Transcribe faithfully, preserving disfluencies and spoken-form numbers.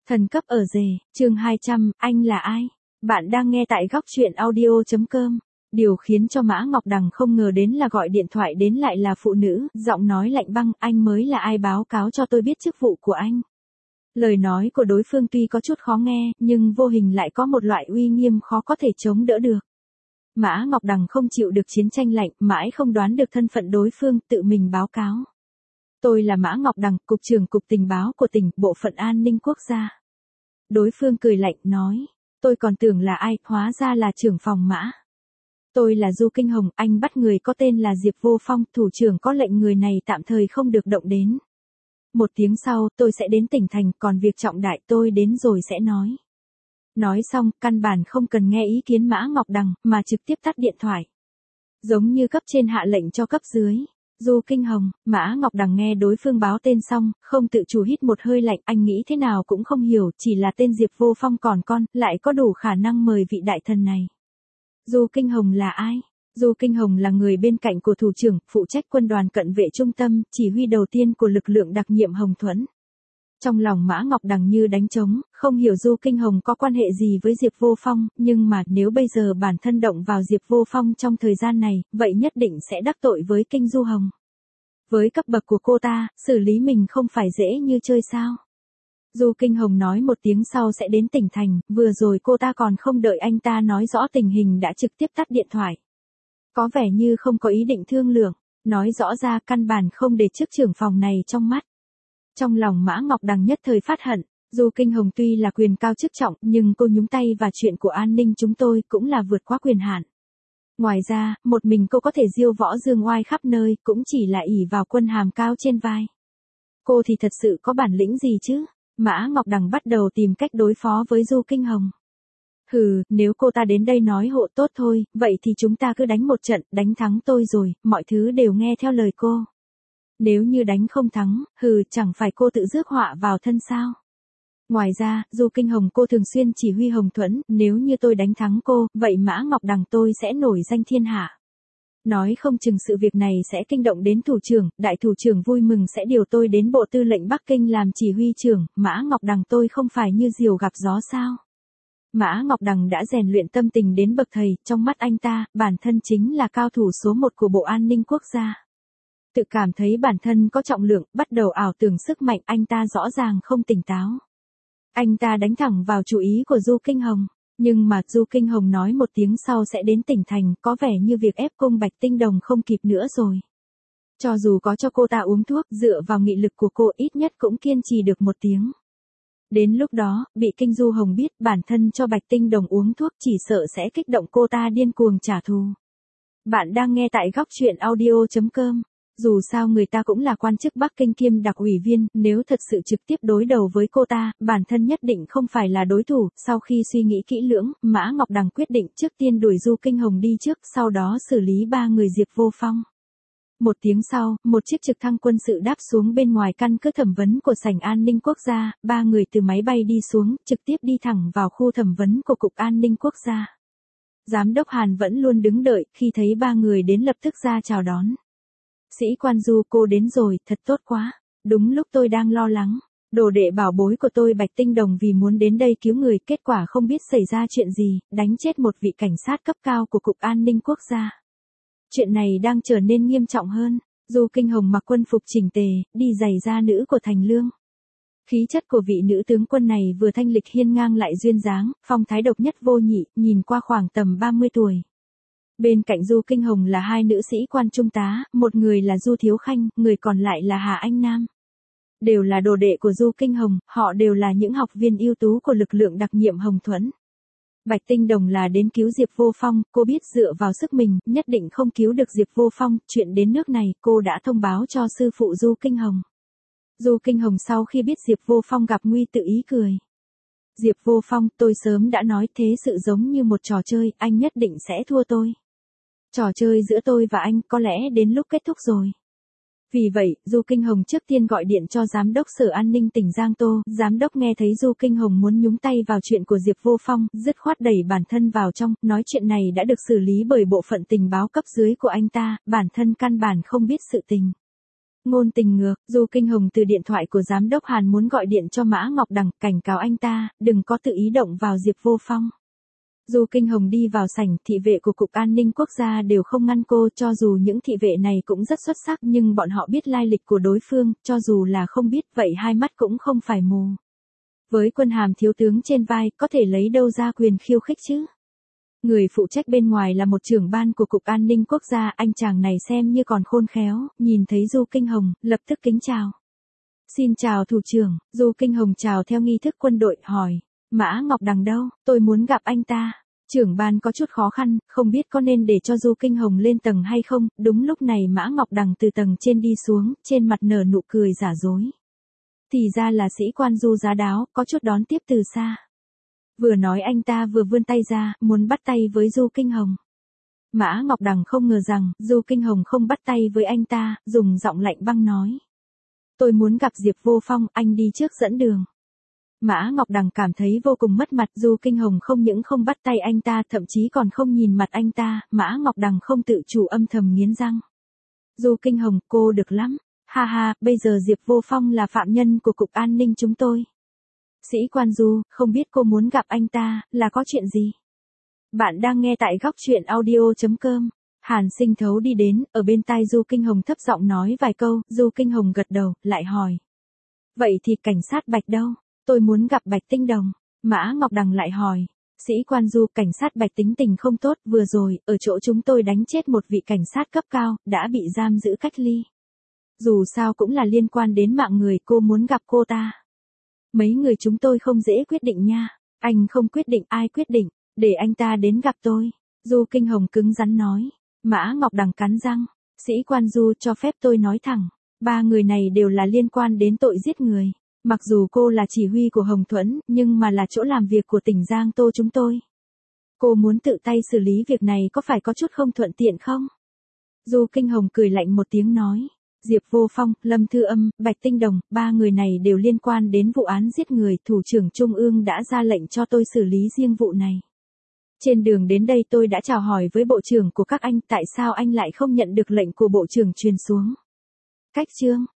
Thần cấp ở rể, chương hai trăm, anh là ai? Bạn đang nghe tại góc truyện audio.com. Điều khiến cho Mã Ngọc Đằng không ngờ đến là gọi điện thoại đến lại là phụ nữ, giọng nói lạnh băng, anh mới là ai báo cáo cho tôi biết chức vụ của anh. Lời nói của đối phương tuy có chút khó nghe, nhưng vô hình lại có một loại uy nghiêm khó có thể chống đỡ được. Mã Ngọc Đằng không chịu được chiến tranh lạnh, mãi không đoán được thân phận đối phương, tự mình báo cáo. Tôi là Mã Ngọc Đằng, Cục trưởng Cục Tình báo của tỉnh, Bộ phận An ninh Quốc gia. Đối phương cười lạnh, nói, tôi còn tưởng là ai, hóa ra là trưởng phòng Mã. Tôi là Du Kinh Hồng, anh bắt người có tên là Diệp Vô Phong, thủ trưởng có lệnh người này tạm thời không được động đến. Một tiếng sau, tôi sẽ đến tỉnh thành, còn việc trọng đại tôi đến rồi sẽ nói. Nói xong, căn bản không cần nghe ý kiến Mã Ngọc Đằng, mà trực tiếp tắt điện thoại. Giống như cấp trên hạ lệnh cho cấp dưới. Du Kinh Hồng, Mã Ngọc Đằng nghe đối phương báo tên xong, không tự chủ hít một hơi lạnh, anh nghĩ thế nào cũng không hiểu, chỉ là tên Diệp Vô Phong còn con, lại có đủ khả năng mời vị đại thần này. Du Kinh Hồng là ai? Du Kinh Hồng là người bên cạnh của thủ trưởng, phụ trách quân đoàn cận vệ trung tâm, chỉ huy đầu tiên của lực lượng đặc nhiệm Hồng Thuẫn. Trong lòng Mã Ngọc Đằng như đánh trống, không hiểu Du Kinh Hồng có quan hệ gì với Diệp Vô Phong, nhưng mà nếu bây giờ bản thân động vào Diệp Vô Phong trong thời gian này, vậy nhất định sẽ đắc tội với Kinh Du Hồng. Với cấp bậc của cô ta, xử lý mình không phải dễ như chơi sao. Du Kinh Hồng nói một tiếng sau sẽ đến tỉnh thành, vừa rồi cô ta còn không đợi anh ta nói rõ tình hình đã trực tiếp tắt điện thoại. Có vẻ như không có ý định thương lượng, nói rõ ra căn bản không để chức trưởng phòng này trong mắt. Trong lòng Mã Ngọc Đằng nhất thời phát hận, Du Kinh Hồng tuy là quyền cao chức trọng, nhưng cô nhúng tay vào chuyện của an ninh chúng tôi cũng là vượt quá quyền hạn. Ngoài ra, một mình cô có thể diêu võ dương oai khắp nơi, cũng chỉ là ỷ vào quân hàm cao trên vai. Cô thì thật sự có bản lĩnh gì chứ? Mã Ngọc Đằng bắt đầu tìm cách đối phó với Du Kinh Hồng. Hừ, nếu cô ta đến đây nói hộ tốt thôi, vậy thì chúng ta cứ đánh một trận, đánh thắng tôi rồi, mọi thứ đều nghe theo lời cô. Nếu như đánh không thắng, hừ, chẳng phải cô tự rước họa vào thân sao? Ngoài ra, Du Kinh Hồng cô thường xuyên chỉ huy Hồng Thuẫn, nếu như tôi đánh thắng cô, vậy Mã Ngọc Đằng tôi sẽ nổi danh thiên hạ. Nói không chừng sự việc này sẽ kinh động đến thủ trưởng, đại thủ trưởng vui mừng sẽ điều tôi đến Bộ Tư lệnh Bắc Kinh làm chỉ huy trưởng, Mã Ngọc Đằng tôi không phải như diều gặp gió sao? Mã Ngọc Đằng đã rèn luyện tâm tình đến bậc thầy, trong mắt anh ta, bản thân chính là cao thủ số một của Bộ An ninh Quốc gia. Tự cảm thấy bản thân có trọng lượng, bắt đầu ảo tưởng sức mạnh, anh ta rõ ràng không tỉnh táo. Anh ta đánh thẳng vào chủ ý của Du Kinh Hồng, nhưng mà Du Kinh Hồng nói một tiếng sau sẽ đến tỉnh thành, có vẻ như việc ép cung Bạch Tinh Đồng không kịp nữa rồi. Cho dù có cho cô ta uống thuốc, dựa vào nghị lực của cô ít nhất cũng kiên trì được một tiếng. Đến lúc đó, bị Kinh Du Hồng biết bản thân cho Bạch Tinh Đồng uống thuốc chỉ sợ sẽ kích động cô ta điên cuồng trả thù. Bạn đang nghe tại góc truyện audio.com. Dù sao người ta cũng là quan chức Bắc Kinh kiêm đặc ủy viên, nếu thật sự trực tiếp đối đầu với cô ta, bản thân nhất định không phải là đối thủ. Sau khi suy nghĩ kỹ lưỡng, Mã Ngọc Đằng quyết định trước tiên đuổi Du Kinh Hồng đi trước, sau đó xử lý ba người Diệp Vô Phong. Một tiếng sau, một chiếc trực thăng quân sự đáp xuống bên ngoài căn cứ thẩm vấn của sảnh an ninh quốc gia, ba người từ máy bay đi xuống, trực tiếp đi thẳng vào khu thẩm vấn của Cục An ninh Quốc gia. Giám đốc Hàn vẫn luôn đứng đợi, khi thấy ba người đến lập tức ra chào đón. Sĩ quan Du, cô đến rồi, thật tốt quá. Đúng lúc tôi đang lo lắng. Đồ đệ bảo bối của tôi Bạch Tinh Đồng vì muốn đến đây cứu người, kết quả không biết xảy ra chuyện gì, đánh chết một vị cảnh sát cấp cao của Cục An ninh Quốc gia. Chuyện này đang trở nên nghiêm trọng hơn. Du Kinh Hồng mặc quân phục chỉnh tề, đi giày da nữ của Thành Lương. Khí chất của vị nữ tướng quân này vừa thanh lịch hiên ngang lại duyên dáng, phong thái độc nhất vô nhị, nhìn qua khoảng tầm ba mươi tuổi. Bên cạnh Du Kinh Hồng là hai nữ sĩ quan trung tá, một người là Du Thiếu Khanh, người còn lại là Hà Anh Nam. Đều là đồ đệ của Du Kinh Hồng, họ đều là những học viên ưu tú của lực lượng đặc nhiệm Hồng Thuẫn. Bạch Tinh Đồng là đến cứu Diệp Vô Phong, cô biết dựa vào sức mình, nhất định không cứu được Diệp Vô Phong, chuyện đến nước này, cô đã thông báo cho sư phụ Du Kinh Hồng. Du Kinh Hồng sau khi biết Diệp Vô Phong gặp nguy tự ý cười. Diệp Vô Phong, tôi sớm đã nói thế sự giống như một trò chơi, anh nhất định sẽ thua tôi. Trò chơi giữa tôi và anh có lẽ đến lúc kết thúc rồi. Vì vậy, Du Kinh Hồng trước tiên gọi điện cho Giám đốc Sở An ninh tỉnh Giang Tô, Giám đốc nghe thấy Du Kinh Hồng muốn nhúng tay vào chuyện của Diệp Vô Phong, dứt khoát đẩy bản thân vào trong, nói chuyện này đã được xử lý bởi bộ phận tình báo cấp dưới của anh ta, bản thân căn bản không biết sự tình. Ngôn tình ngược, Du Kinh Hồng từ điện thoại của giám đốc Hàn muốn gọi điện cho Mã Ngọc Đằng, cảnh cáo anh ta, đừng có tự ý động vào Diệp Vô Phong. Du Kinh Hồng đi vào sảnh, thị vệ của Cục An ninh Quốc gia đều không ngăn cô, cho dù những thị vệ này cũng rất xuất sắc nhưng bọn họ biết lai lịch của đối phương, cho dù là không biết vậy hai mắt cũng không phải mù. Với quân hàm thiếu tướng trên vai, có thể lấy đâu ra quyền khiêu khích chứ? Người phụ trách bên ngoài là một trưởng ban của Cục An ninh Quốc gia, anh chàng này xem như còn khôn khéo, nhìn thấy Du Kinh Hồng, lập tức kính chào. Xin chào thủ trưởng, Du Kinh Hồng chào theo nghi thức quân đội, hỏi, Mã Ngọc Đằng đâu, tôi muốn gặp anh ta. Trưởng ban có chút khó khăn, không biết có nên để cho Du Kinh Hồng lên tầng hay không, đúng lúc này Mã Ngọc Đằng từ tầng trên đi xuống, trên mặt nở nụ cười giả dối. Thì ra là sĩ quan Du giá đáo, có chút đón tiếp từ xa. Vừa nói anh ta vừa vươn tay ra, muốn bắt tay với Du Kinh Hồng. Mã Ngọc Đằng không ngờ rằng, Du Kinh Hồng không bắt tay với anh ta, dùng giọng lạnh băng nói. Tôi muốn gặp Diệp Vô Phong, anh đi trước dẫn đường. Mã Ngọc Đằng cảm thấy vô cùng mất mặt, Du Kinh Hồng không những không bắt tay anh ta, thậm chí còn không nhìn mặt anh ta, Mã Ngọc Đằng không tự chủ âm thầm nghiến răng. Du Kinh Hồng, cô được lắm, ha ha, bây giờ Diệp Vô Phong là phạm nhân của Cục An ninh chúng tôi. Sĩ quan Du, không biết cô muốn gặp anh ta, là có chuyện gì? Bạn đang nghe tại góc truyện audio chấm com. Hàn Sinh Thấu đi đến, ở bên tai Du Kinh Hồng thấp giọng nói vài câu, Du Kinh Hồng gật đầu, lại hỏi. Vậy thì cảnh sát Bạch đâu? Tôi muốn gặp Bạch Tinh Đồng. Mã Ngọc Đằng lại hỏi. Sĩ quan Du, cảnh sát Bạch tính tình không tốt, vừa rồi, ở chỗ chúng tôi đánh chết một vị cảnh sát cấp cao, đã bị giam giữ cách ly. Dù sao cũng là liên quan đến mạng người, cô muốn gặp cô ta. Mấy người chúng tôi không dễ quyết định nha. Anh không quyết định, ai quyết định? Để anh ta đến gặp tôi. Du Kinh Hồng cứng rắn nói. Mã Ngọc Đằng cắn răng. Sĩ quan Du, cho phép tôi nói thẳng. Ba người này đều là liên quan đến tội giết người. Mặc dù cô là chỉ huy của Hồng Thuẫn, nhưng mà là chỗ làm việc của tỉnh Giang Tô chúng tôi. Cô muốn tự tay xử lý việc này có phải có chút không thuận tiện không? Du Kinh Hồng cười lạnh một tiếng nói. Diệp Vô Phong, Lâm Thư Âm, Bạch Tinh Đồng, ba người này đều liên quan đến vụ án giết người, thủ trưởng Trung ương đã ra lệnh cho tôi xử lý riêng vụ này. Trên đường đến đây tôi đã chào hỏi với bộ trưởng của các anh, tại sao anh lại không nhận được lệnh của bộ trưởng truyền xuống? Cách chương